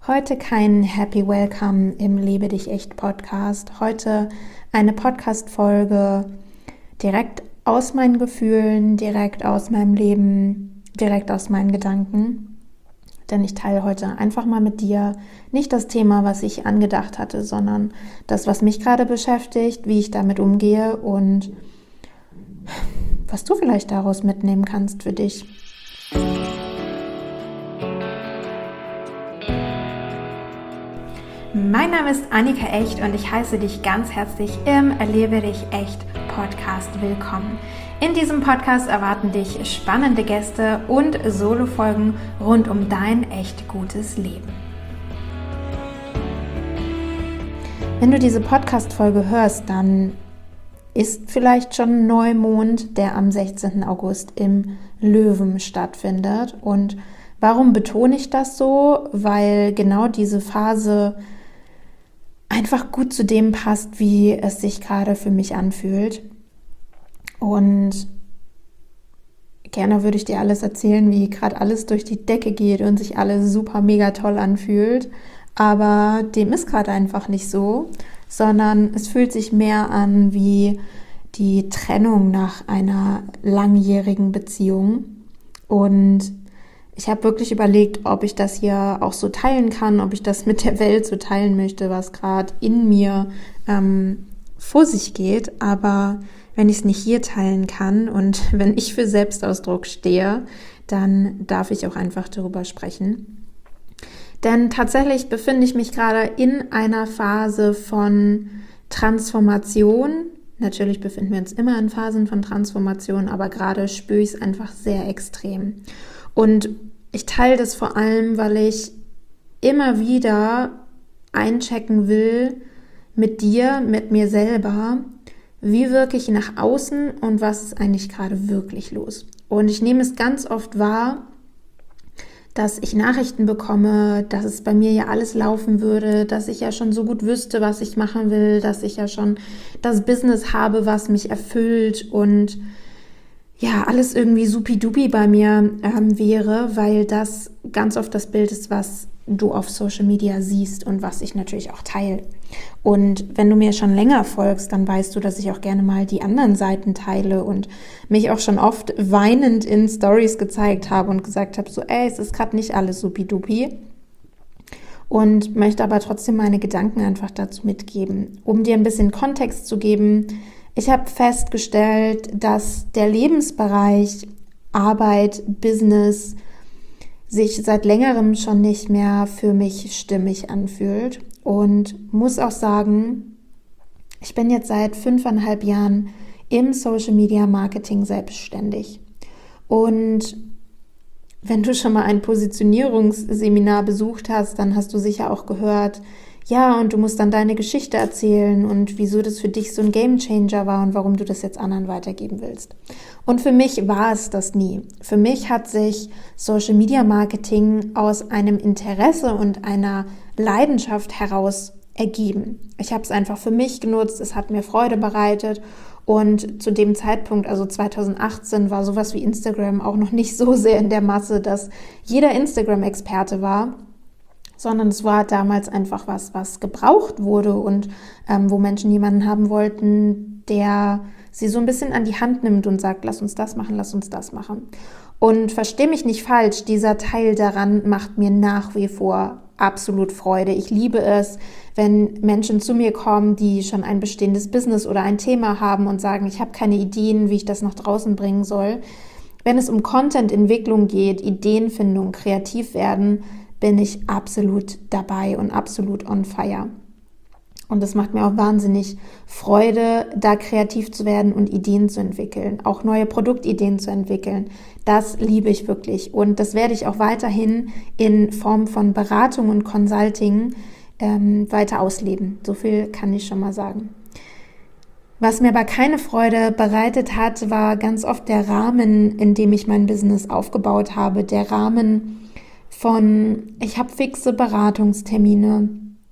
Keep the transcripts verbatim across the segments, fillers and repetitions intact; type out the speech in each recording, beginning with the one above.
Heute kein Happy Welcome im Lebe dich echt Podcast. Heute eine Podcast-Folge direkt aus meinen Gefühlen, direkt aus meinem Leben, direkt aus meinen Gedanken. Denn ich teile heute einfach mal mit dir nicht das Thema, was ich angedacht hatte, sondern das, was mich gerade beschäftigt, wie ich damit umgehe und was du vielleicht daraus mitnehmen kannst für dich. Mein Name ist Annika Echt und ich heiße dich ganz herzlich im Erlebe dich echt Podcast willkommen. In diesem Podcast erwarten dich spannende Gäste und Solo-Folgen rund um dein echt gutes Leben. Wenn du diese Podcast-Folge hörst, dann ist vielleicht schon Neumond, der am sechzehnten August im Löwen stattfindet. Und warum betone ich das so? Weil genau diese Phase einfach gut zu dem passt, wie es sich gerade für mich anfühlt. Und gerne würde ich dir alles erzählen, wie gerade alles durch die Decke geht und sich alles super mega toll anfühlt. Aber dem ist gerade einfach nicht so, sondern es fühlt sich mehr an wie die Trennung nach einer langjährigen Beziehung. Und ich habe wirklich überlegt, ob ich das hier auch so teilen kann, ob ich das mit der Welt so teilen möchte, was gerade in mir ähm, vor sich geht. Aber wenn ich es nicht hier teilen kann und wenn ich für Selbstausdruck stehe, dann darf ich auch einfach darüber sprechen. Denn tatsächlich befinde ich mich gerade in einer Phase von Transformation. Natürlich befinden wir uns immer in Phasen von Transformation, aber gerade spüre ich es einfach sehr extrem. Und ich teile das vor allem, weil ich immer wieder einchecken will mit dir, mit mir selber, wie wirke ich nach außen und was ist eigentlich gerade wirklich los. Und ich nehme es ganz oft wahr, dass ich Nachrichten bekomme, dass es bei mir ja alles laufen würde, dass ich ja schon so gut wüsste, was ich machen will, dass ich ja schon das Business habe, was mich erfüllt und ja, alles irgendwie supi-dupi bei mir ähm, wäre, weil das ganz oft das Bild ist, was du auf Social Media siehst und was ich natürlich auch teile. Und wenn du mir schon länger folgst, dann weißt du, dass ich auch gerne mal die anderen Seiten teile und mich auch schon oft weinend in Stories gezeigt habe und gesagt habe, so ey, es ist gerade nicht alles supi-dupi. Und möchte aber trotzdem meine Gedanken einfach dazu mitgeben, um dir ein bisschen Kontext zu geben. Ich habe festgestellt, dass der Lebensbereich Arbeit, Business sich seit längerem schon nicht mehr für mich stimmig anfühlt und muss auch sagen, ich bin jetzt seit fünfeinhalb Jahren im Social Media Marketing selbstständig. Und wenn du schon mal ein Positionierungsseminar besucht hast, dann hast du sicher auch gehört, ja, und du musst dann deine Geschichte erzählen und wieso das für dich so ein Gamechanger war und warum du das jetzt anderen weitergeben willst. Und für mich war es das nie. Für mich hat sich Social Media Marketing aus einem Interesse und einer Leidenschaft heraus ergeben. Ich habe es einfach für mich genutzt, es hat mir Freude bereitet und zu dem Zeitpunkt, also zweitausendachtzehn, war sowas wie Instagram auch noch nicht so sehr in der Masse, dass jeder Instagram-Experte war, sondern es war damals einfach was, was gebraucht wurde und ähm, wo Menschen jemanden haben wollten, der sie so ein bisschen an die Hand nimmt und sagt, lass uns das machen, lass uns das machen. Und versteh mich nicht falsch, dieser Teil daran macht mir nach wie vor absolut Freude. Ich liebe es, wenn Menschen zu mir kommen, die schon ein bestehendes Business oder ein Thema haben und sagen, ich habe keine Ideen, wie ich das nach draußen bringen soll. Wenn es um Content-Entwicklung geht, Ideenfindung, kreativ werden, bin ich absolut dabei und absolut on fire. Und es macht mir auch wahnsinnig Freude, da kreativ zu werden und Ideen zu entwickeln, auch neue Produktideen zu entwickeln. Das liebe ich wirklich und das werde ich auch weiterhin in Form von Beratung und Consulting ähm, weiter ausleben. So viel kann ich schon mal sagen. Was mir aber keine Freude bereitet hat, war ganz oft der Rahmen, in dem ich mein Business aufgebaut habe. Der Rahmen von, ich habe fixe Beratungstermine,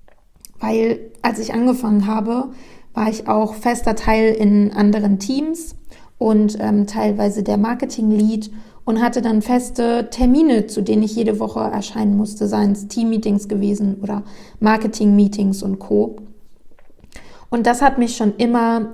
weil als ich angefangen habe, war ich auch fester Teil in anderen Teams und ähm, teilweise der Marketing-Lead und hatte dann feste Termine, zu denen ich jede Woche erscheinen musste, seien es Team-Meetings gewesen oder Marketing-Meetings und Co. Und das hat mich schon immer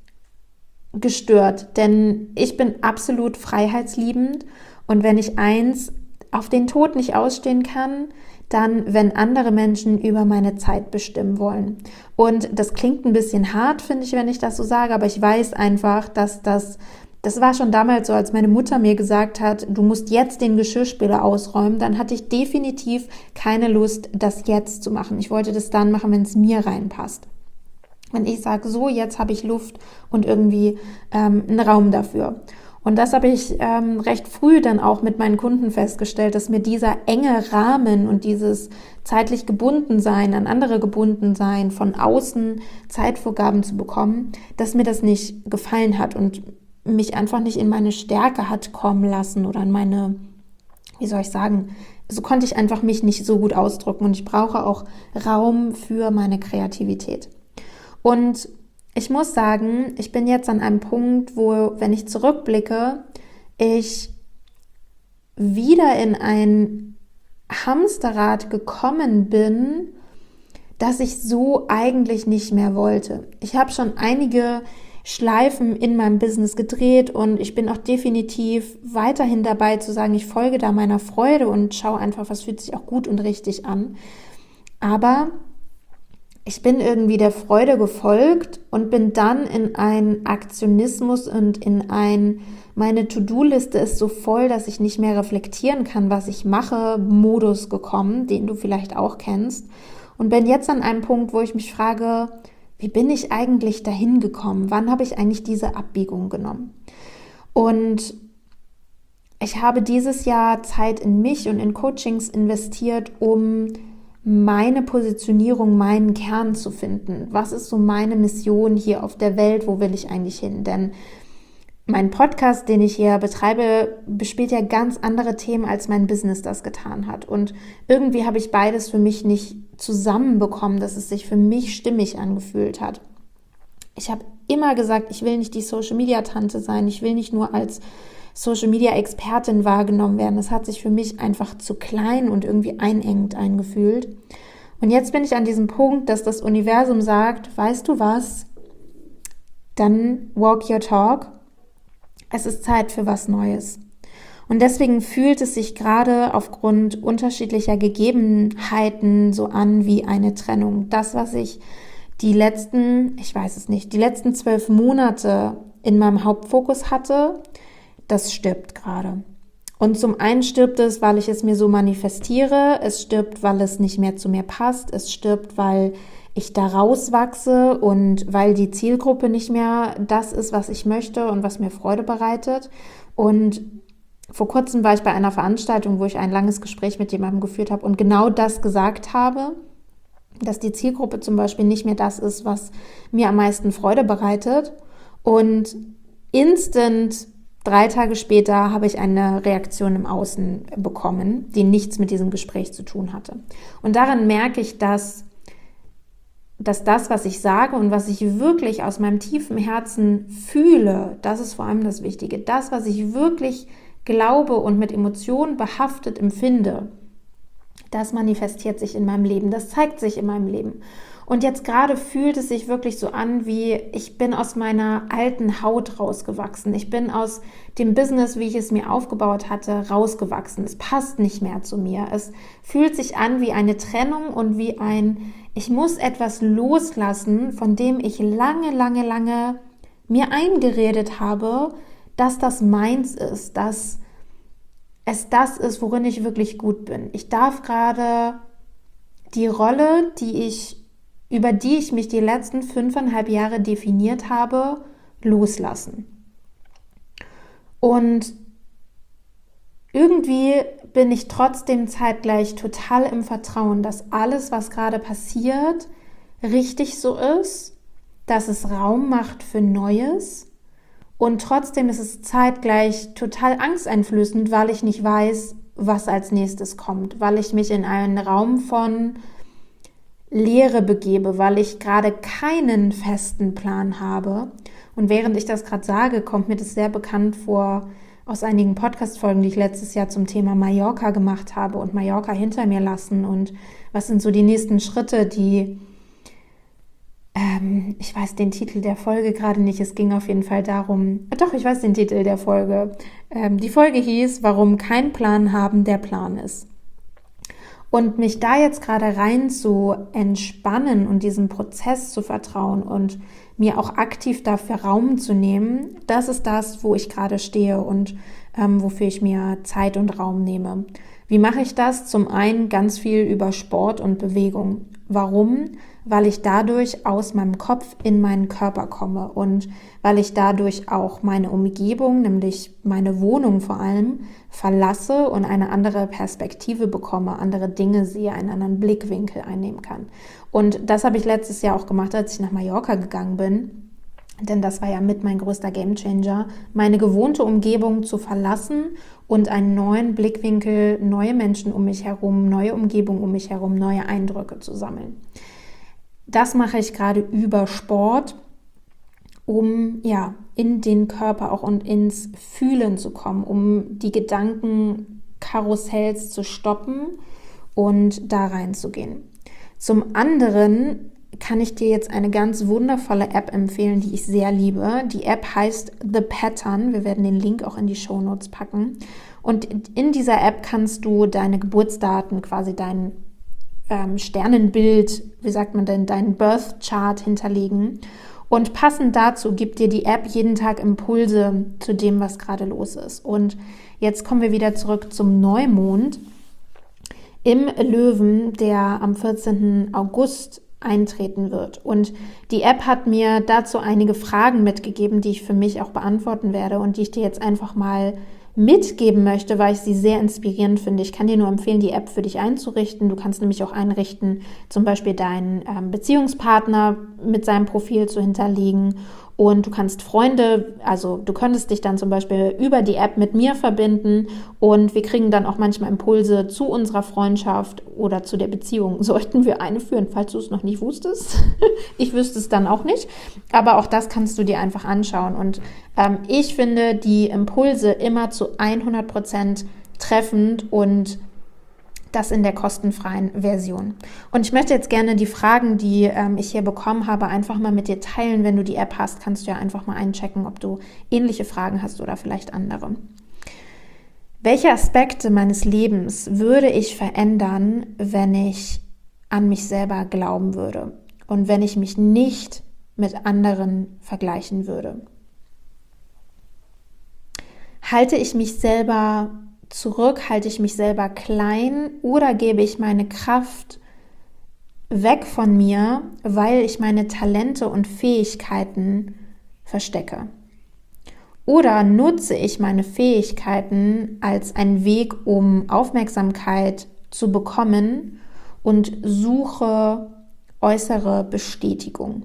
gestört, denn ich bin absolut freiheitsliebend und wenn ich eins auf den Tod nicht ausstehen kann, dann, wenn andere Menschen über meine Zeit bestimmen wollen. Und das klingt ein bisschen hart, finde ich, wenn ich das so sage, aber ich weiß einfach, dass das, das war schon damals so, als meine Mutter mir gesagt hat, du musst jetzt den Geschirrspüler ausräumen, dann hatte ich definitiv keine Lust, das jetzt zu machen. Ich wollte das dann machen, wenn es mir reinpasst. Wenn ich sage, so, jetzt habe ich Luft und irgendwie ähm, einen Raum dafür. Und das habe ich ähm, recht früh dann auch mit meinen Kunden festgestellt, dass mir dieser enge Rahmen und dieses zeitlich gebunden sein, an andere gebunden sein, von außen Zeitvorgaben zu bekommen, dass mir das nicht gefallen hat und mich einfach nicht in meine Stärke hat kommen lassen oder in meine, wie soll ich sagen, so konnte ich einfach mich nicht so gut ausdrücken und ich brauche auch Raum für meine Kreativität. Und ich muss sagen, ich bin jetzt an einem Punkt, wo, wenn ich zurückblicke, ich wieder in ein Hamsterrad gekommen bin, das ich so eigentlich nicht mehr wollte. Ich habe schon einige Schleifen in meinem Business gedreht und ich bin auch definitiv weiterhin dabei zu sagen, ich folge da meiner Freude und schaue einfach, was fühlt sich auch gut und richtig an. Aber ich bin irgendwie der Freude gefolgt und bin dann in einen Aktionismus und in ein, meine To-Do-Liste ist so voll, dass ich nicht mehr reflektieren kann, was ich mache, Modus gekommen, den du vielleicht auch kennst. Und bin jetzt an einem Punkt, wo ich mich frage, wie bin ich eigentlich dahin gekommen? Wann habe ich eigentlich diese Abbiegung genommen? Und ich habe dieses Jahr Zeit in mich und in Coachings investiert, um meine Positionierung, meinen Kern zu finden. Was ist so meine Mission hier auf der Welt? Wo will ich eigentlich hin? Denn mein Podcast, den ich hier betreibe, bespielt ja ganz andere Themen, als mein Business das getan hat. Und irgendwie habe ich beides für mich nicht zusammenbekommen, dass es sich für mich stimmig angefühlt hat. Ich habe immer gesagt, ich will nicht die Social-Media-Tante sein. Ich will nicht nur als Social-Media-Expertin wahrgenommen werden. Das hat sich für mich einfach zu klein und irgendwie einengend eingefühlt. Und jetzt bin ich an diesem Punkt, dass das Universum sagt, weißt du was, dann walk your talk. Es ist Zeit für was Neues. Und deswegen fühlt es sich gerade aufgrund unterschiedlicher Gegebenheiten so an wie eine Trennung. Das, was ich die letzten, ich weiß es nicht, die letzten zwölf Monate in meinem Hauptfokus hatte, das stirbt gerade. Und zum einen stirbt es, weil ich es mir so manifestiere. Es stirbt, weil es nicht mehr zu mir passt. Es stirbt, weil ich da rauswachse und weil die Zielgruppe nicht mehr das ist, was ich möchte und was mir Freude bereitet. Und vor kurzem war ich bei einer Veranstaltung, wo ich ein langes Gespräch mit jemandem geführt habe und genau das gesagt habe, dass die Zielgruppe zum Beispiel nicht mehr das ist, was mir am meisten Freude bereitet. Und instant Drei Tage später habe ich eine Reaktion im Außen bekommen, die nichts mit diesem Gespräch zu tun hatte. Und daran merke ich, dass, dass das, was ich sage und was ich wirklich aus meinem tiefen Herzen fühle, das ist vor allem das Wichtige. Das, was ich wirklich glaube und mit Emotionen behaftet empfinde, das manifestiert sich in meinem Leben, das zeigt sich in meinem Leben. Und jetzt gerade fühlt es sich wirklich so an, wie ich bin aus meiner alten Haut rausgewachsen. Ich bin aus dem Business, wie ich es mir aufgebaut hatte, rausgewachsen. Es passt nicht mehr zu mir. Es fühlt sich an wie eine Trennung und wie ein, ich muss etwas loslassen, von dem ich lange, lange, lange mir eingeredet habe, dass das meins ist, dass es das ist, worin ich wirklich gut bin. Ich darf gerade die Rolle, die ich über die ich mich die letzten fünfeinhalb Jahre definiert habe, loslassen. Und irgendwie bin ich trotzdem zeitgleich total im Vertrauen, dass alles, was gerade passiert, richtig so ist, dass es Raum macht für Neues. Und trotzdem ist es zeitgleich total angsteinflößend, weil ich nicht weiß, was als nächstes kommt, weil ich mich in einen Raum von Leere begebe, weil ich gerade keinen festen Plan habe. Und während ich das gerade sage, kommt mir das sehr bekannt vor aus einigen Podcast-Folgen, die ich letztes Jahr zum Thema Mallorca gemacht habe und Mallorca hinter mir lassen und was sind so die nächsten Schritte, die, ähm, ich weiß den Titel der Folge gerade nicht, es ging auf jeden Fall darum, doch, ich weiß den Titel der Folge. Ähm, die Folge hieß, warum kein Plan haben der Plan ist. Und mich da jetzt gerade rein zu entspannen und diesem Prozess zu vertrauen und mir auch aktiv dafür Raum zu nehmen, das ist das, wo ich gerade stehe und ähm, wofür ich mir Zeit und Raum nehme. Wie mache ich das? Zum einen ganz viel über Sport und Bewegung. Warum? Weil ich dadurch aus meinem Kopf in meinen Körper komme und weil ich dadurch auch meine Umgebung, nämlich meine Wohnung vor allem, verlasse und eine andere Perspektive bekomme, andere Dinge sehe, einen anderen Blickwinkel einnehmen kann. Und das habe ich letztes Jahr auch gemacht, als ich nach Mallorca gegangen bin. Denn das war ja mit mein größter Gamechanger, meine gewohnte Umgebung zu verlassen und einen neuen Blickwinkel, neue Menschen um mich herum, neue Umgebung um mich herum, neue Eindrücke zu sammeln. Das mache ich gerade über Sport, um ja in den Körper auch und ins Fühlen zu kommen, um die Gedankenkarussells zu stoppen und da reinzugehen. Zum anderen kann ich dir jetzt eine ganz wundervolle App empfehlen, die ich sehr liebe. Die App heißt The Pattern. Wir werden den Link auch in die Shownotes packen. Und in dieser App kannst du deine Geburtsdaten, quasi dein ähm, Sternenbild, wie sagt man denn, deinen Birth Chart hinterlegen. Und passend dazu gibt dir die App jeden Tag Impulse zu dem, was gerade los ist. Und jetzt kommen wir wieder zurück zum Neumond im Löwen, der am vierzehnten August eintreten wird. Und die App hat mir dazu einige Fragen mitgegeben, die ich für mich auch beantworten werde und die ich dir jetzt einfach mal mitgeben möchte, weil ich sie sehr inspirierend finde. Ich kann dir nur empfehlen, die App für dich einzurichten. Du kannst nämlich auch einrichten, zum Beispiel deinen ähm, Beziehungspartner mit seinem Profil zu hinterlegen. Und du kannst Freunde, also du könntest dich dann zum Beispiel über die App mit mir verbinden und wir kriegen dann auch manchmal Impulse zu unserer Freundschaft oder zu der Beziehung. Sollten wir eine führen, falls du es noch nicht wusstest. Ich wüsste es dann auch nicht, aber auch das kannst du dir einfach anschauen. Und ähm, ich finde die Impulse immer zu hundert Prozent treffend und das in der kostenfreien Version. Und ich möchte jetzt gerne die Fragen, die ähm, ich hier bekommen habe, einfach mal mit dir teilen. Wenn du die App hast, kannst du ja einfach mal einchecken, ob du ähnliche Fragen hast oder vielleicht andere. Welche Aspekte meines Lebens würde ich verändern, wenn ich an mich selber glauben würde und wenn ich mich nicht mit anderen vergleichen würde? Halte ich mich selber zurück, halte ich mich selber klein oder gebe ich meine Kraft weg von mir, weil ich meine Talente und Fähigkeiten verstecke? Oder nutze ich meine Fähigkeiten als einen Weg, um Aufmerksamkeit zu bekommen und suche äußere Bestätigung?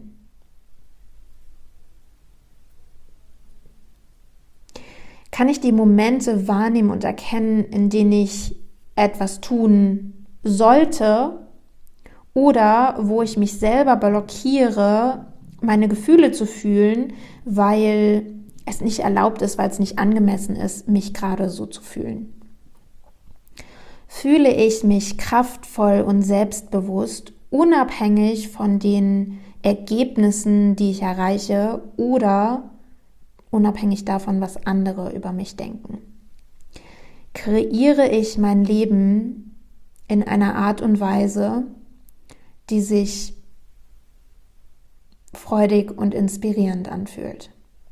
Kann ich die Momente wahrnehmen und erkennen, in denen ich etwas tun sollte oder wo ich mich selber blockiere, meine Gefühle zu fühlen, weil es nicht erlaubt ist, weil es nicht angemessen ist, mich gerade so zu fühlen? Fühle ich mich kraftvoll und selbstbewusst, unabhängig von den Ergebnissen, die ich erreiche oder unabhängig davon, was andere über mich denken? Kreiere ich mein Leben in einer Art und Weise, die sich freudig und inspirierend anfühlt?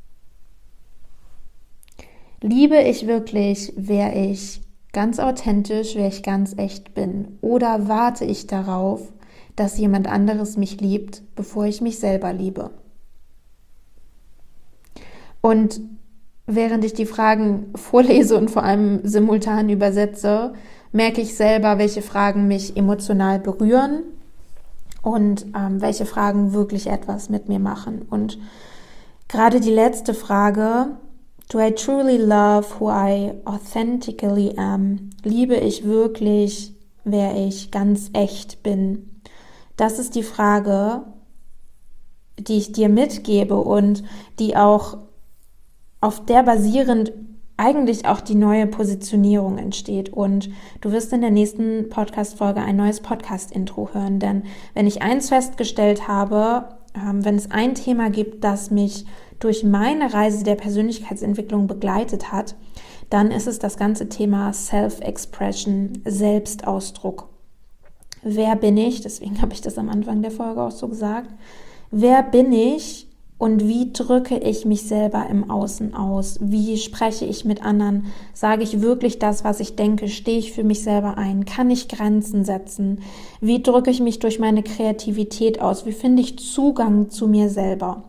Liebe ich wirklich, wer ich ganz authentisch, wer ich ganz echt bin? Oder warte ich darauf, dass jemand anderes mich liebt, bevor ich mich selber liebe? Und während ich die Fragen vorlese und vor allem simultan übersetze, merke ich selber, welche Fragen mich emotional berühren und ähm, welche Fragen wirklich etwas mit mir machen. Und gerade die letzte Frage, do I truly love who I authentically am? Liebe ich wirklich, wer ich ganz echt bin? Das ist die Frage, die ich dir mitgebe und die auch auf der basierend eigentlich auch die neue Positionierung entsteht. Und du wirst in der nächsten Podcast-Folge ein neues Podcast-Intro hören. Denn wenn ich eins festgestellt habe, ähm, wenn es ein Thema gibt, das mich durch meine Reise der Persönlichkeitsentwicklung begleitet hat, dann ist es das ganze Thema Self-Expression, Selbstausdruck. Wer bin ich? Deswegen habe ich das am Anfang der Folge auch so gesagt. Wer bin ich und wie drücke ich mich selber im Außen aus? Wie spreche ich mit anderen? Sage ich wirklich das, was ich denke? Stehe ich für mich selber ein? Kann ich Grenzen setzen? Wie drücke ich mich durch meine Kreativität aus? Wie finde ich Zugang zu mir selber?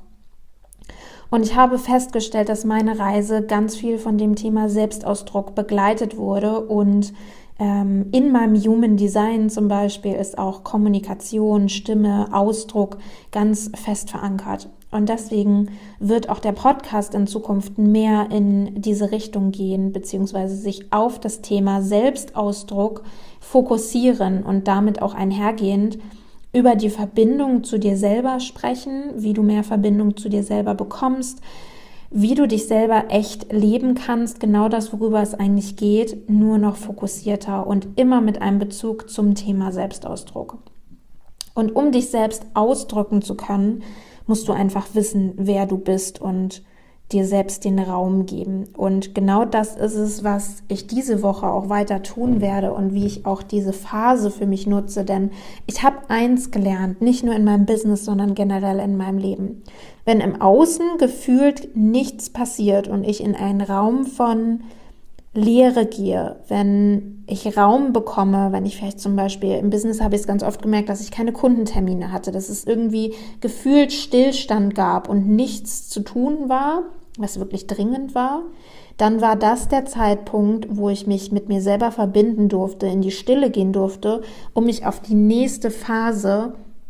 Und ich habe festgestellt, dass meine Reise ganz viel von dem Thema Selbstausdruck begleitet wurde und ähm, in meinem Human Design zum Beispiel ist auch Kommunikation, Stimme, Ausdruck ganz fest verankert. Und deswegen wird auch der Podcast in Zukunft mehr in diese Richtung gehen, beziehungsweise sich auf das Thema Selbstausdruck fokussieren und damit auch einhergehend über die Verbindung zu dir selber sprechen, wie du mehr Verbindung zu dir selber bekommst, wie du dich selber echt leben kannst, genau das, worüber es eigentlich geht, nur noch fokussierter und immer mit einem Bezug zum Thema Selbstausdruck. Und um dich selbst ausdrücken zu können, musst du einfach wissen, wer du bist und dir selbst den Raum geben. Und genau das ist es, was ich diese Woche auch weiter tun werde und wie ich auch diese Phase für mich nutze. Denn ich habe eins gelernt, nicht nur in meinem Business, sondern generell in meinem Leben. Wenn im Außen gefühlt nichts passiert und ich in einen Raum von Leere gehe, wenn ich Raum bekomme, wenn ich vielleicht zum Beispiel im Business habe ich es ganz oft gemerkt, dass ich keine Kundentermine hatte, dass es irgendwie gefühlt Stillstand gab und nichts zu tun war, was wirklich dringend war, dann war das der Zeitpunkt, wo ich mich mit mir selber verbinden durfte, in die Stille gehen durfte, um mich auf die nächste Phase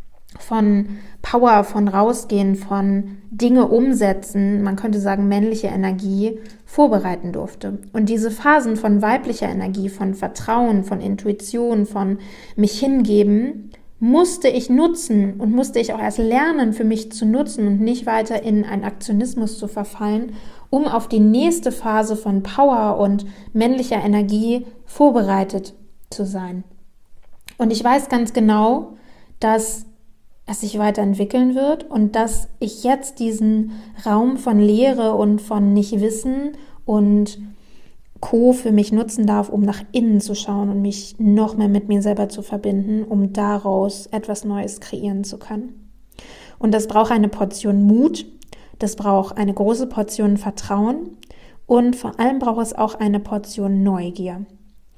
von Power, von Rausgehen, von Dinge umsetzen, man könnte sagen männliche Energie, vorbereiten durfte. Und diese Phasen von weiblicher Energie, von Vertrauen, von Intuition, von mich hingeben, musste ich nutzen und musste ich auch erst lernen, für mich zu nutzen und nicht weiter in einen Aktionismus zu verfallen, um auf die nächste Phase von Power und männlicher Energie vorbereitet zu sein. Und ich weiß ganz genau, dass es sich weiterentwickeln wird und dass ich jetzt diesen Raum von Leere und von Nichtwissen und Co. für mich nutzen darf, um nach innen zu schauen und mich noch mehr mit mir selber zu verbinden, um daraus etwas Neues kreieren zu können. Und das braucht eine Portion Mut, das braucht eine große Portion Vertrauen und vor allem braucht es auch eine Portion Neugier.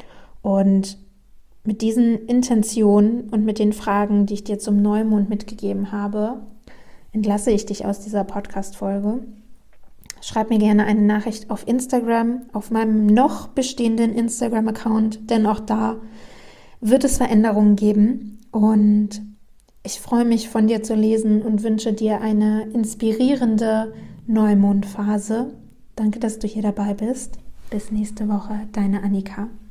Und mit diesen Intentionen und mit den Fragen, die ich dir zum Neumond mitgegeben habe, entlasse ich dich aus dieser Podcast-Folge. Schreib mir gerne eine Nachricht auf Instagram, auf meinem noch bestehenden Instagram-Account, denn auch da wird es Veränderungen geben. Und ich freue mich, von dir zu lesen und wünsche dir eine inspirierende Neumondphase. Danke, dass du hier dabei bist. Bis nächste Woche, deine Annika.